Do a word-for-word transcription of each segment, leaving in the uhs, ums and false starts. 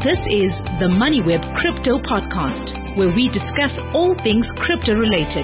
This is the MoneyWeb Crypto Podcast, where we discuss all things crypto related.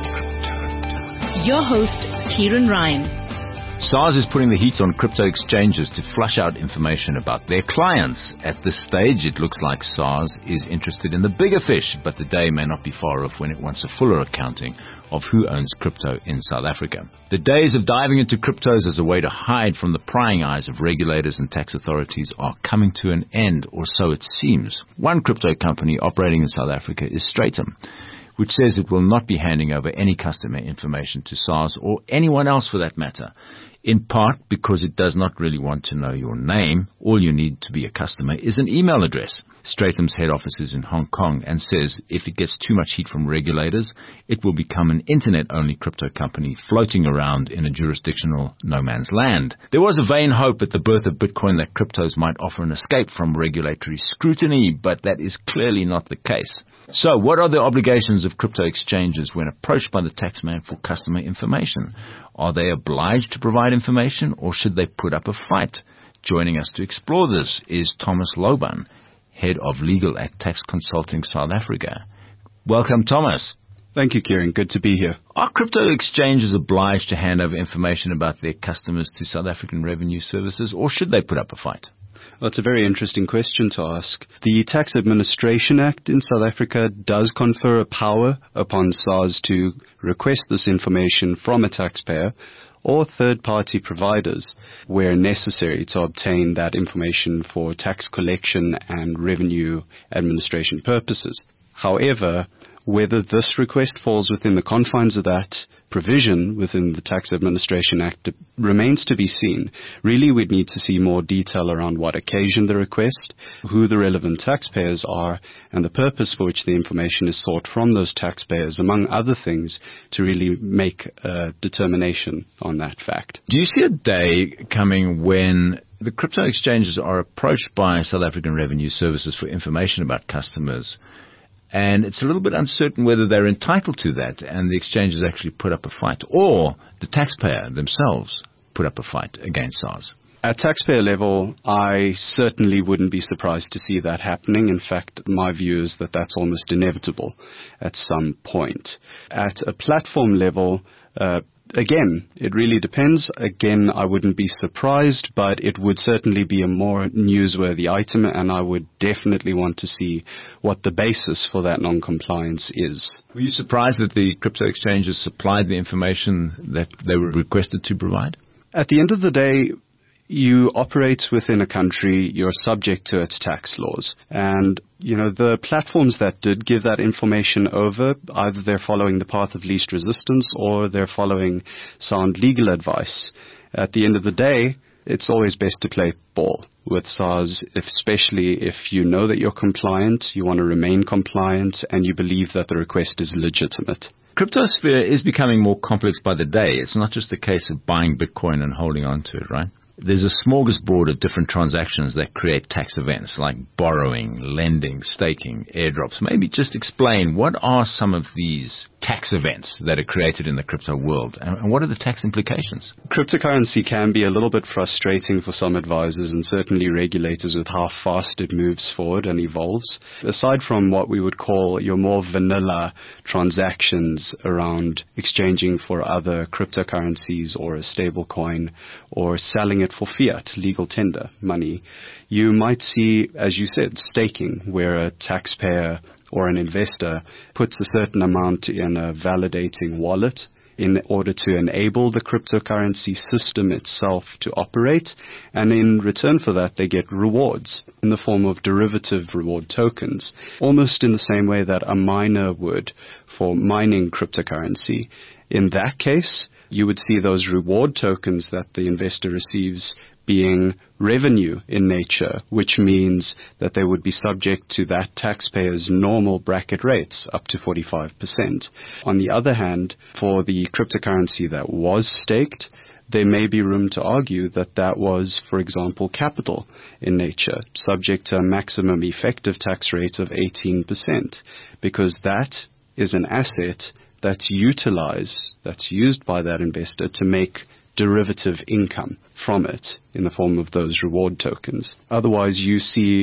Your host, Kieran Ryan. SARS is putting the heat on crypto exchanges to flush out information about their clients. At this stage, it looks like SARS is interested in the bigger fish, but the day may not be far off when it wants a fuller accounting of who owns crypto in South Africa. The days of diving into cryptos as a way to hide from the prying eyes of regulators and tax authorities are coming to an end, or so it seems. One crypto company operating in South Africa is Stratum, which says it will not be handing over any customer information to SARS or anyone else for that matter, in part because it does not really want to know your name. All you need to be a customer is an email address. Stratum's head office is in Hong Kong and says if it gets too much heat from regulators, it will become an internet-only crypto company floating around in a jurisdictional no man's land. There was a vain hope at the birth of Bitcoin that cryptos might offer an escape from regulatory scrutiny, but that is clearly not the case. So what are the obligations of crypto exchanges when approached by the taxman for customer information? Are they obliged to provide information, or should they put up a fight? Joining us to explore this is Thomas Loban, Head of Legal at Tax Consulting South Africa. Welcome, Thomas. Thank you, Kieran. Good to be here. Are crypto exchanges obliged to hand over information about their customers to South African Revenue Services, or should they put up a fight? Well, it's a very interesting question to ask. The Tax Administration Act in South Africa does confer a power upon SARS to request this information from a taxpayer or third-party providers where necessary to obtain that information for tax collection and revenue administration purposes. However, whether this request falls within the confines of that provision within the Tax Administration Act remains to be seen. Really, we'd need to see more detail around what occasioned the request, who the relevant taxpayers are, and the purpose for which the information is sought from those taxpayers, among other things, to really make a determination on that fact. Do you see a day coming when the crypto exchanges are approached by South African Revenue Services for information about customers, and it's a little bit uncertain whether they're entitled to that, and the exchanges actually put up a fight, or the taxpayer themselves put up a fight against SARS? At taxpayer level, I certainly wouldn't be surprised to see that happening. In fact, my view is that that's almost inevitable at some point. At a platform level, uh, Again, it really depends. Again, I wouldn't be surprised, but it would certainly be a more newsworthy item, and I would definitely want to see what the basis for that non-compliance is. Were you surprised that the crypto exchanges supplied the information that they were requested to provide? At the end of the day, you operate within a country, you're subject to its tax laws. And, you know, the platforms that did give that information over, either they're following the path of least resistance or they're following sound legal advice. At the end of the day, it's always best to play ball with SARS, especially if you know that you're compliant, you want to remain compliant, and you believe that the request is legitimate. Cryptosphere is becoming more complex by the day. It's not just a case of buying Bitcoin and holding on to it, right? There's a smorgasbord of different transactions that create tax events like borrowing, lending, staking, airdrops. Maybe just explain what are some of these tax events that are created in the crypto world, and what are the tax implications? Cryptocurrency can be a little bit frustrating for some advisors and certainly regulators with how fast it moves forward and evolves. Aside from what we would call your more vanilla transactions around exchanging for other cryptocurrencies or a stable coin or selling it for fiat, legal tender money, you might see, as you said, staking, where a taxpayer or an investor puts a certain amount in a validating wallet in order to enable the cryptocurrency system itself to operate, and in return for that they get rewards in the form of derivative reward tokens, almost in the same way that a miner would for mining cryptocurrency. In that case, you would see those reward tokens that the investor receives being revenue in nature, which means that they would be subject to that taxpayer's normal bracket rates up to forty-five percent. On the other hand, for the cryptocurrency that was staked, there may be room to argue that that was, for example, capital in nature, subject to a maximum effective tax rate of eighteen percent, because that is an asset that's utilized, that's used by that investor to make derivative income from it in the form of those reward tokens. Otherwise, you see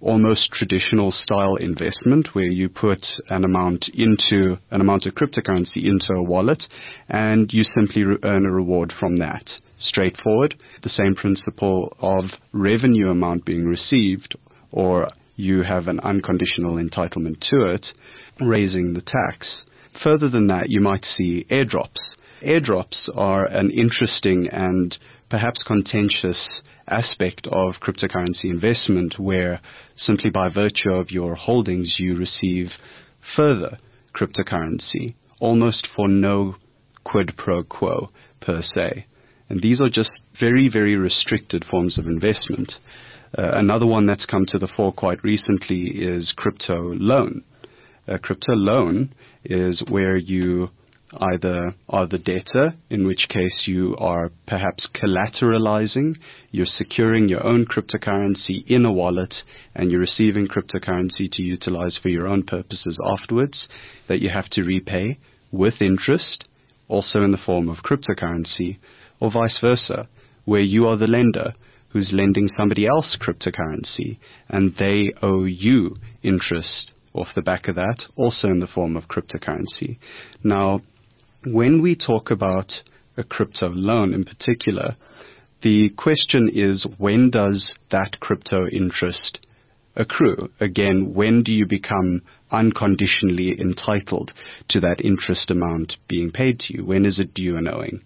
almost traditional style investment where you put an amount into an amount of cryptocurrency into a wallet and you simply re- earn a reward from that. Straightforward. The same principle of revenue amount being received, or you have an unconditional entitlement to it, raising the tax. Further than that, you might see airdrops. Airdrops are an interesting and perhaps contentious aspect of cryptocurrency investment where simply by virtue of your holdings you receive further cryptocurrency, almost for no quid pro quo per se. And these are just very, very restricted forms of investment. Uh, another one that's come to the fore quite recently is crypto loan. A crypto loan is where you either are the debtor, in which case you are perhaps collateralizing, you're securing your own cryptocurrency in a wallet, and you're receiving cryptocurrency to utilize for your own purposes afterwards, that you have to repay with interest, also in the form of cryptocurrency, or vice versa, where you are the lender who's lending somebody else cryptocurrency, and they owe you interest off the back of that, also in the form of cryptocurrency. Now, when we talk about a crypto loan in particular, the question is, when does that crypto interest accrue? Again, when do you become unconditionally entitled to that interest amount being paid to you? When is it due and owing?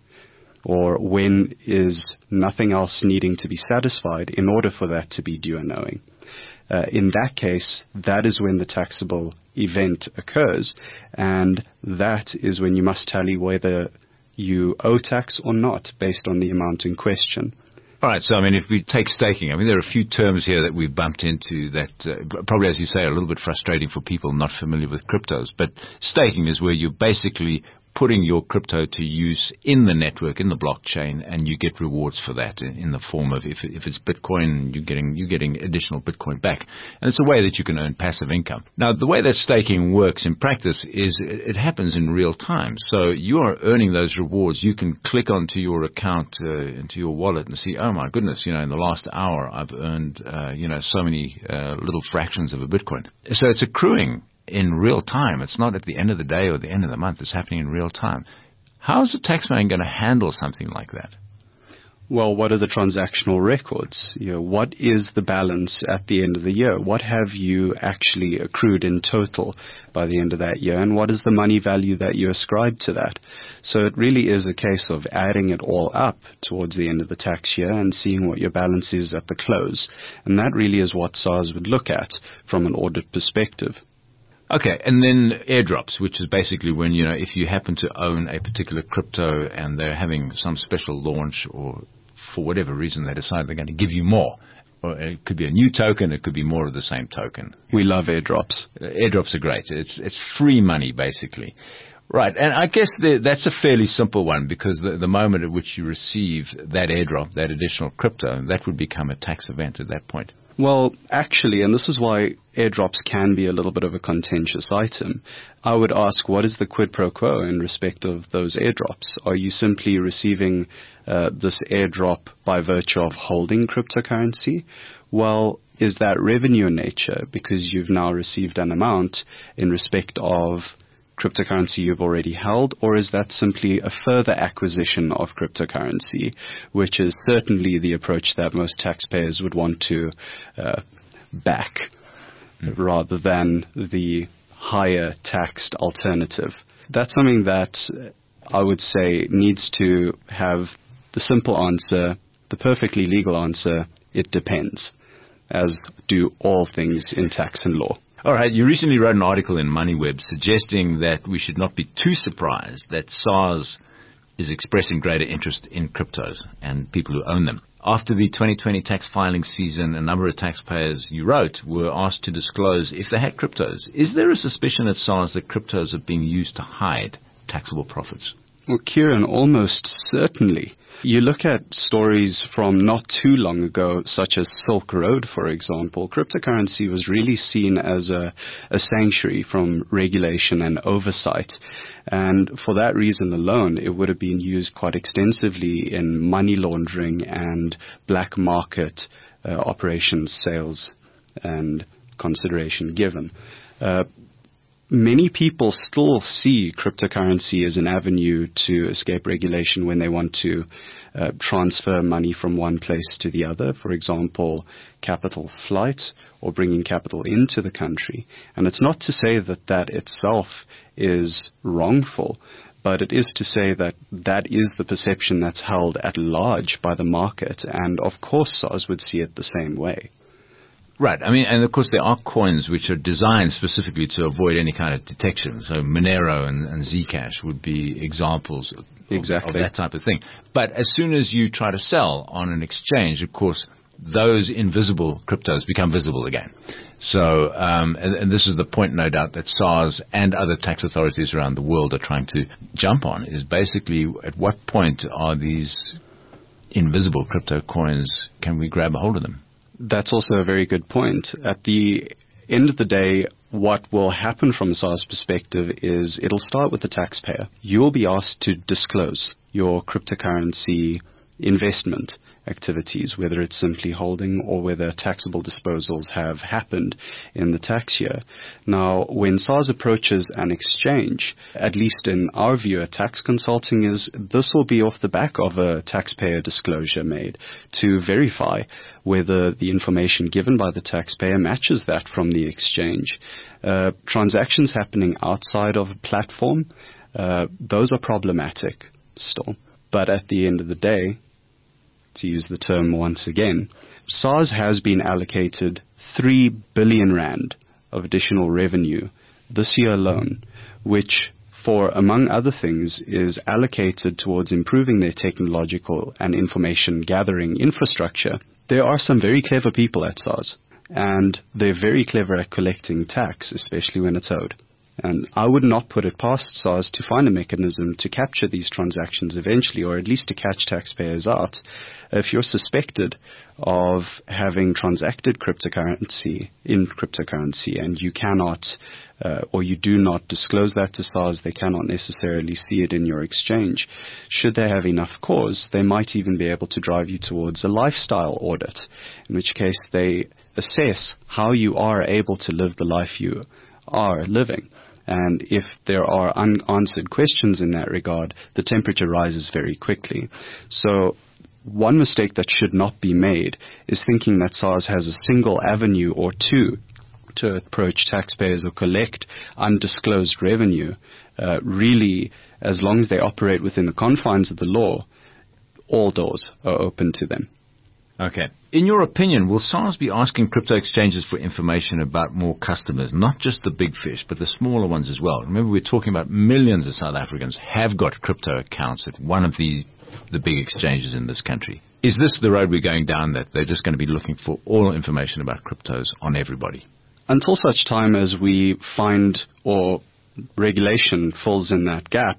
Or when is nothing else needing to be satisfied in order for that to be due and owing? Uh, in that case, that is when the taxable event occurs, and that is when you must tally whether you owe tax or not based on the amount in question. All right, so I mean, if we take staking, I mean, there are a few terms here that we've bumped into that uh, probably, as you say, are a little bit frustrating for people not familiar with cryptos. But staking is where you're basically putting your crypto to use in the network, in the blockchain, and you get rewards for that in, in the form of, if, if it's Bitcoin, you're getting, you're getting additional Bitcoin back. And it's a way that you can earn passive income. Now, the way that staking works in practice is it, it happens in real time. So you are earning those rewards. You can click onto your account, uh, into your wallet and see, oh my goodness, you know, in the last hour I've earned, uh, you know, so many uh, little fractions of a Bitcoin. So it's accruing in real time. It's not at the end of the day or the end of the month. It's happening in real time. How is the taxman going to handle something like that? Well, what are the transactional records? You know, what is the balance at the end of the year? What have you actually accrued in total by the end of that year? And what is the money value that you ascribe to that? So it really is a case of adding it all up towards the end of the tax year and seeing what your balance is at the close. And that really is what SARS would look at from an audit perspective. Okay, and then airdrops, which is basically when, you know, if you happen to own a particular crypto and they're having some special launch, or for whatever reason they decide they're going to give you more. Or it could be a new token, it could be more of the same token. We love airdrops. Uh, airdrops are great. It's it's free money, basically. Right, and I guess the, that's a fairly simple one, because the, the moment at which you receive that airdrop, that additional crypto, that would become a tax event at that point. Well, actually, and this is why airdrops can be a little bit of a contentious item, I would ask, what is the quid pro quo in respect of those airdrops? Are you simply receiving uh, this airdrop by virtue of holding cryptocurrency? Well, is that revenue in nature because you've now received an amount in respect of cryptocurrency you've already held, or is that simply a further acquisition of cryptocurrency, which is certainly the approach that most taxpayers would want to uh, back, mm. rather than the higher taxed alternative? That's something that I would say needs to have the simple answer, the perfectly legal answer: it depends, as do all things in tax and law. All right, you recently wrote an article in MoneyWeb suggesting that we should not be too surprised that SARS is expressing greater interest in cryptos and people who own them. After the twenty twenty tax filing season, a number of taxpayers, you wrote, were asked to disclose if they had cryptos. Is there a suspicion at SARS that cryptos are being used to hide taxable profits? Well, Kieran, almost certainly. You look at stories from not too long ago, such as Silk Road, for example. Cryptocurrency was really seen as a, a sanctuary from regulation and oversight. And for that reason alone, it would have been used quite extensively in money laundering and black market uh, operations, sales, and consideration given. Uh, Many people still see cryptocurrency as an avenue to escape regulation when they want to uh, transfer money from one place to the other. For example, capital flight or bringing capital into the country. And it's not to say that that itself is wrongful, but it is to say that that is the perception that's held at large by the market. And of course, SARS would see it the same way. Right. I mean, and of course there are coins which are designed specifically to avoid any kind of detection. So Monero and, and Zcash would be examples of, exactly. of that type of thing. But as soon as you try to sell on an exchange, of course, those invisible cryptos become visible again. So, um, and, and this is the point, no doubt, that SARS and other tax authorities around the world are trying to jump on, is basically at what point are these invisible crypto coins, can we grab a hold of them? That's also a very good point. At the end of the day, what will happen from a SARS perspective is it'll start with the taxpayer. You'll be asked to disclose your cryptocurrency investment activities, whether it's simply holding or whether taxable disposals have happened in the tax year. Now, when SARS approaches an exchange, at least in our view at Tax Consulting, is this will be off the back of a taxpayer disclosure made to verify whether the information given by the taxpayer matches that from the exchange. Uh, transactions happening outside of a platform, uh, those are problematic still. But at the end of the day, to use the term once again, SARS has been allocated three billion rand of additional revenue this year alone, which for, among other things, is allocated towards improving their technological and information gathering infrastructure. There are some very clever people at SARS, and they're very clever at collecting tax, especially when it's owed. And I would not put it past SARS to find a mechanism to capture these transactions eventually, or at least to catch taxpayers out. If you're suspected of having transacted cryptocurrency in cryptocurrency and you cannot uh, or you do not disclose that to SARS, they cannot necessarily see it in your exchange. Should they have enough cause, they might even be able to drive you towards a lifestyle audit, in which case they assess how you are able to live the life you are living. And if there are unanswered questions in that regard, the temperature rises very quickly. So one mistake that should not be made is thinking that SARS has a single avenue or two to approach taxpayers or collect undisclosed revenue. Uh, really, as long as they operate within the confines of the law, all doors are open to them. Okay. In your opinion, will SARS be asking crypto exchanges for information about more customers, not just the big fish, but the smaller ones as well? Remember, we're talking about millions of South Africans have got crypto accounts at one of the, the big exchanges in this country. Is this the road we're going down, that they're just going to be looking for all information about cryptos on everybody? Until such time as we find or regulation falls in that gap,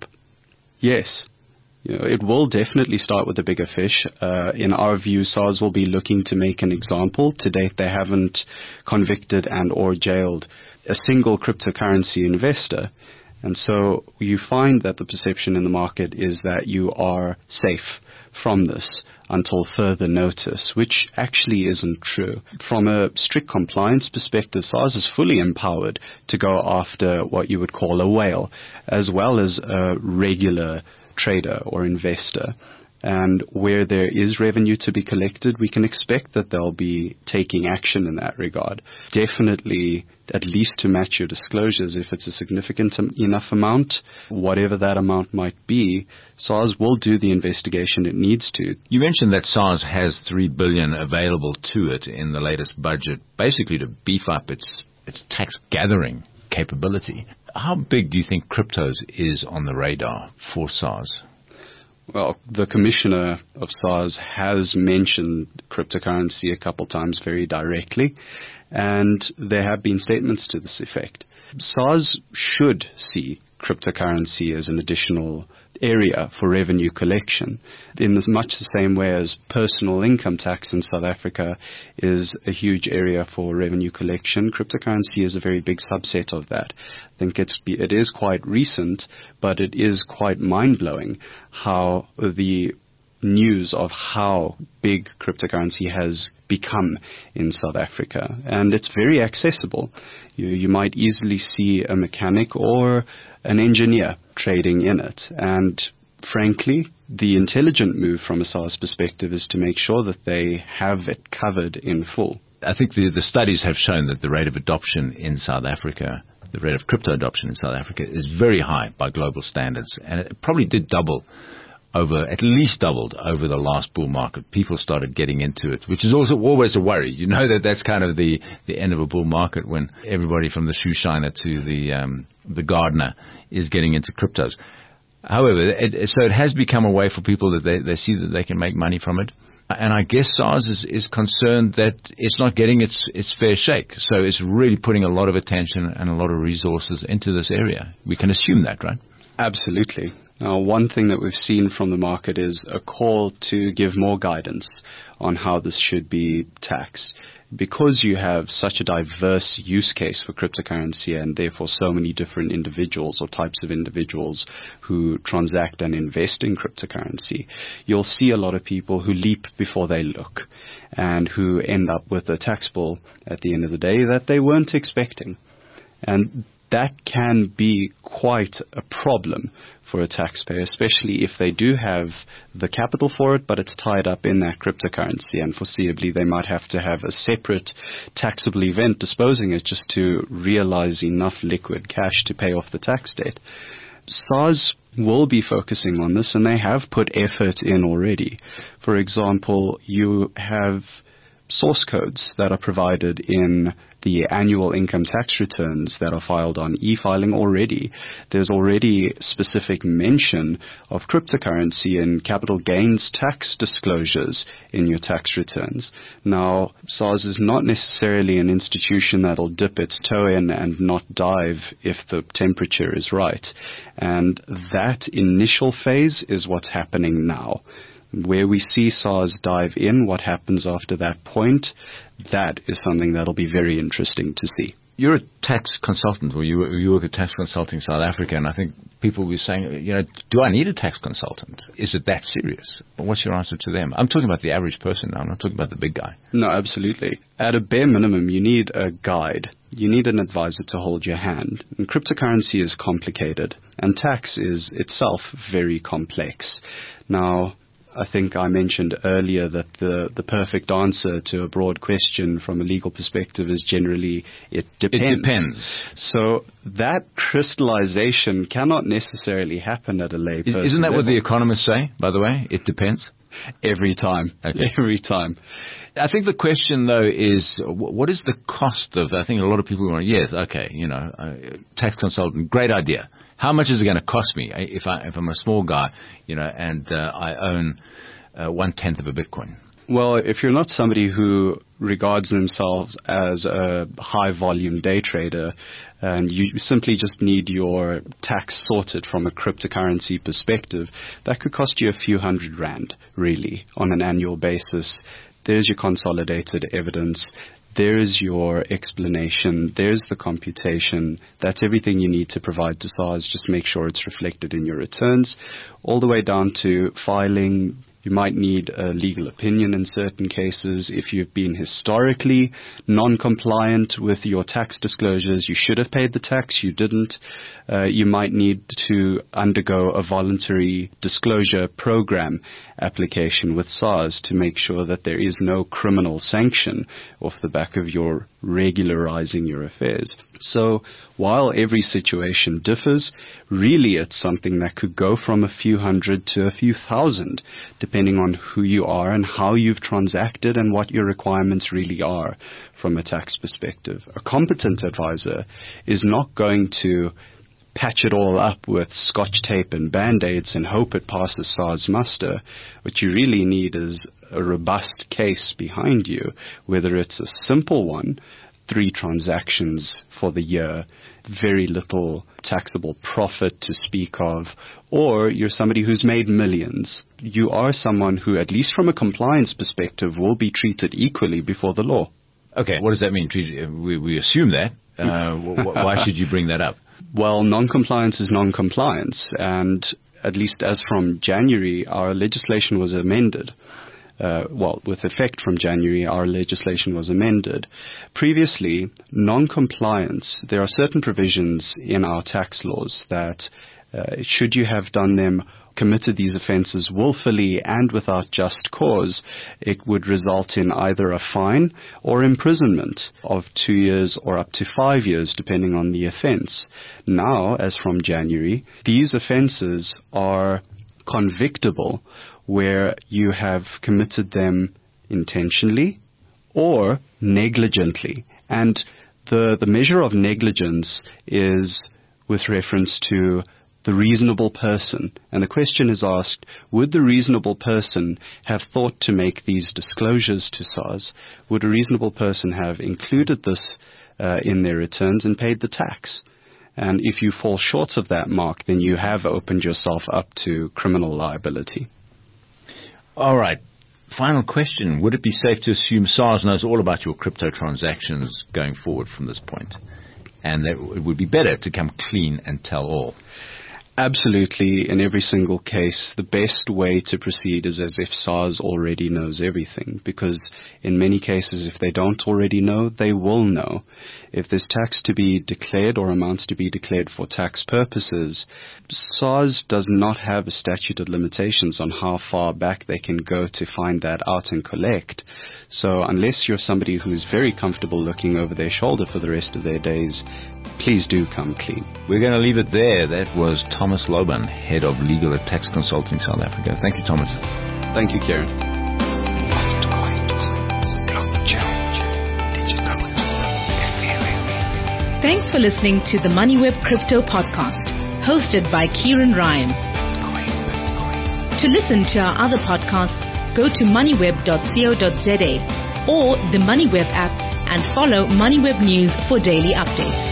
yes. You know, it will definitely start with the bigger fish. Uh, in our view, SARS will be looking to make an example. To date, they haven't convicted and or jailed a single cryptocurrency investor. And so you find that the perception in the market is that you are safe from this until further notice, which actually isn't true. From a strict compliance perspective, SARS is fully empowered to go after what you would call a whale, as well as a regular trader or investor. And where there is revenue to be collected, we can expect that they'll be taking action in that regard. Definitely, at least to match your disclosures, if it's a significant enough amount, whatever that amount might be, SARS will do the investigation it needs to. You mentioned that SARS has three billion dollars available to it in the latest budget, basically to beef up its its tax gathering capability. How big do you think cryptos is on the radar for SARS? Well, the commissioner of SARS has mentioned cryptocurrency a couple times very directly, and there have been statements to this effect. SARS should see cryptocurrency as an additional area for revenue collection, in as much the same way as personal income tax in South Africa is a huge area for revenue collection. Cryptocurrency is a very big subset of that. I think it's it is quite recent, but it is quite mind-blowing how the news of how big cryptocurrency has become in South Africa. And it's very accessible. You, you might easily see a mechanic or an engineer trading in it. And frankly, the intelligent move from a SARS perspective is to make sure that they have it covered in full. I think the, the studies have shown that the rate of adoption in South Africa, the rate of crypto adoption in South Africa is very high by global standards. And it probably did double over, at least doubled over the last bull market. People started getting into it, which is also always a worry. You know that that's kind of the, the end of a bull market when everybody from the shoe shiner to the, um, the gardener is getting into cryptos. However, it, so it has become a way for people that they, they see that they can make money from it. And I guess SARS is, is concerned that it's not getting its, its fair shake. So it's really putting a lot of attention and a lot of resources into this area. We can assume that, right? Absolutely. Now, one thing that we've seen from the market is a call to give more guidance on how this should be taxed. Because you have such a diverse use case for cryptocurrency and therefore so many different individuals or types of individuals who transact and invest in cryptocurrency, you'll see a lot of people who leap before they look and who end up with a tax bill at the end of the day that they weren't expecting. And that can be quite a problem for a taxpayer, especially if they do have the capital for it, but it's tied up in that cryptocurrency, and foreseeably they might have to have a separate taxable event disposing it just to realize enough liquid cash to pay off the tax debt. SARS will be focusing on this, and they have put effort in already. For example, you have source codes that are provided in the annual income tax returns that are filed on e-filing already. There's already specific mention of cryptocurrency in capital gains tax disclosures in your tax returns. Now, SARS is not necessarily an institution that'll dip its toe in and not dive if the temperature is right. And that initial phase is what's happening now. Where we see SARS dive in, what happens after that point, that is something that'll be very interesting to see. You're a tax consultant, or you, you work at Tax Consulting South Africa, and I think people will be saying, you know, do I need a tax consultant? Is it that serious? What's your answer to them? I'm talking about the average person now. I'm not talking about the big guy. No, absolutely. At a bare minimum, you need a guide. You need an advisor to hold your hand. And cryptocurrency is complicated, and tax is itself very complex. Now, I think I mentioned earlier that the, the perfect answer to a broad question from a legal perspective is generally it depends. It depends. So that crystallization cannot necessarily happen at a layperson level. Isn't that what the economists say, by the way? It depends? Every time. Okay. Every time. I think the question, though, is what is the cost of, I think a lot of people are, yes, okay, you know, uh, tax consultant, great idea. How much is it going to cost me if, I, if I'm a small guy, you know, and uh, I own uh, one-tenth of a Bitcoin? Well, if you're not somebody who regards themselves as a high-volume day trader and you simply just need your tax sorted from a cryptocurrency perspective, that could cost you a few hundred rand, really, on an annual basis. There's your consolidated evidence. There's your explanation. There's the computation. That's everything you need to provide to SARS. Just make sure it's reflected in your returns, all the way down to filing. You might need a legal opinion in certain cases. If you've been historically non-compliant with your tax disclosures, you should have paid the tax, you didn't. Uh, you might need to undergo a voluntary disclosure program application with SARS to make sure that there is no criminal sanction off the back of your regularizing your affairs. So while every situation differs, really it's something that could go from a few hundred to a few thousand, depending on who you are and how you've transacted and what your requirements really are from a tax perspective. A competent advisor is not going to patch it all up with scotch tape and band-aids and hope it passes SARS muster. What you really need is a robust case behind you, whether it's a simple one, three transactions for the year, very little taxable profit to speak of, or you're somebody who's made millions. You are someone who, at least from a compliance perspective, will be treated equally before the law. Okay, what does that mean? We, we assume that. Uh, why should you bring that up? Well, non-compliance is non-compliance, and at least as from January, our legislation was amended. Uh, well, with effect from January, our legislation was amended. Previously, non-compliance, there are certain provisions in our tax laws that uh, should you have done them, committed these offences willfully and without just cause, it would result in either a fine or imprisonment of two years or up to five years, depending on the offence. Now, as from January, these offences are convictable where you have committed them intentionally or negligently. And the, the measure of negligence is with reference to the reasonable person. And the question is asked, would the reasonable person have thought to make these disclosures to SARS? Would a reasonable person have included this uh, in their returns and paid the tax? And if you fall short of that mark, then you have opened yourself up to criminal liability. All right. Final question. Would it be safe to assume SARS knows all about your crypto transactions going forward from this point? And that it would be better to come clean and tell all? Absolutely. In every single case, the best way to proceed is as if SARS already knows everything, because in many cases, if they don't already know, they will know. If there's tax to be declared or amounts to be declared for tax purposes, SARS does not have a statute of limitations on how far back they can go to find that out and collect. So unless you're somebody who's very comfortable looking over their shoulder for the rest of their days, please do come clean. We're going to leave it there. That was Thomas Loban, Head of Legal at Tax Consulting South Africa. Thank you, Thomas. Thank you, Kieran. Thanks for listening to the MoneyWeb Crypto Podcast, hosted by Kieran Ryan. To listen to our other podcasts, go to moneyweb dot co dot za or the MoneyWeb app and follow MoneyWeb News for daily updates.